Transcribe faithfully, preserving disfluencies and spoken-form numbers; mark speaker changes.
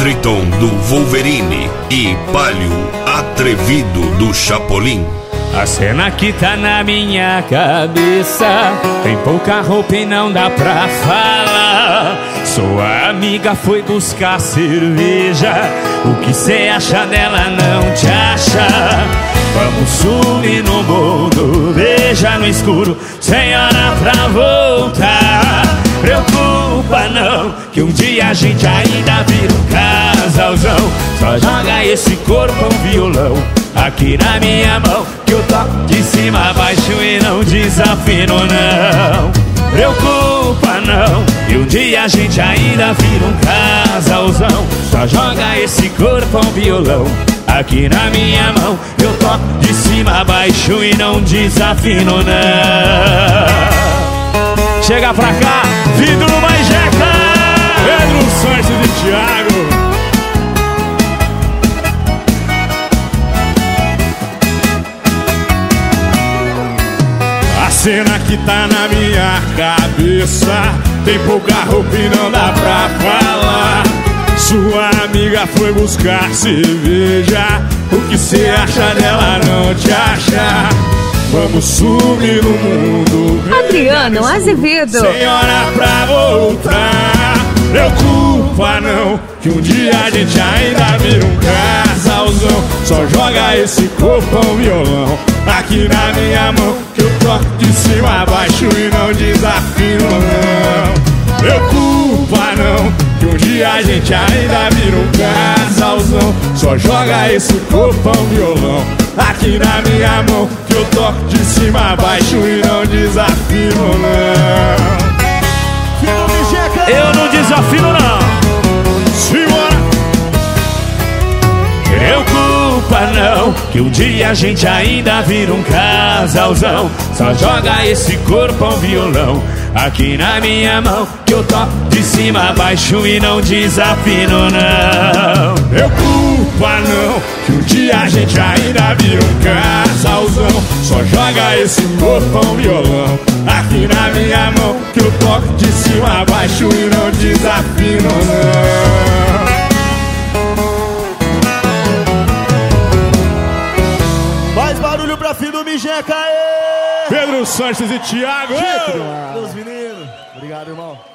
Speaker 1: Triton do Wolverine e Palio atrevido do Chapolin.
Speaker 2: A cena que tá na minha cabeça, tem pouca roupa e não dá pra falar. Sua amiga foi buscar cerveja, o que cê acha dela não te acha. Vamos sumir no mundo, beija no escuro, sem hora pra voltar. Preocupa não, que um dia a gente ainda vira um casalzão. Só joga esse corpo um violão aqui na minha mão, que eu toco de cima a baixo e não desafino não. Preocupa não, que um dia a gente ainda vira um casalzão. Só joga esse corpo um violão aqui na minha mão, eu toco de cima a baixo e não desafino não. Chega pra cá, Vidro Manjeca, Pedro Sanches e Thiago. A cena que tá na minha cabeça, tem pouca roupa e não dá pra falar. Sua amiga foi buscar cerveja, o que cê acha dela não te acha. Vamos sumir no mundo,
Speaker 3: Adriano Azevedo,
Speaker 2: sem hora pra voltar. Preocupa não, que um dia a gente ainda vira um casalzão. Só joga esse corpão violão aqui na minha mão, que eu toco de cima a baixo e não desafino não. Preocupa não, que um dia a gente ainda vira um casalzão. Só joga esse corpão violão aqui na minha mão, que eu toco de cima a baixo e não desafino não. Eu não desafino não. Simbora. Preocupa não, que um dia a gente ainda vira um casalzão. Só joga esse corpo um violão aqui na minha mão, que eu toco de cima a baixo e não desafino não. Preocupa não, que um dia a gente ainda vira um casalzão. Só joga esse corpo um violão aqui na minha mão, que eu toco de cima a baixo e não desafino não.
Speaker 4: Faz barulho pra fim do Mijeca,
Speaker 2: Pedro Sanches e Thiago.
Speaker 4: Meus meninos. Obrigado, irmão.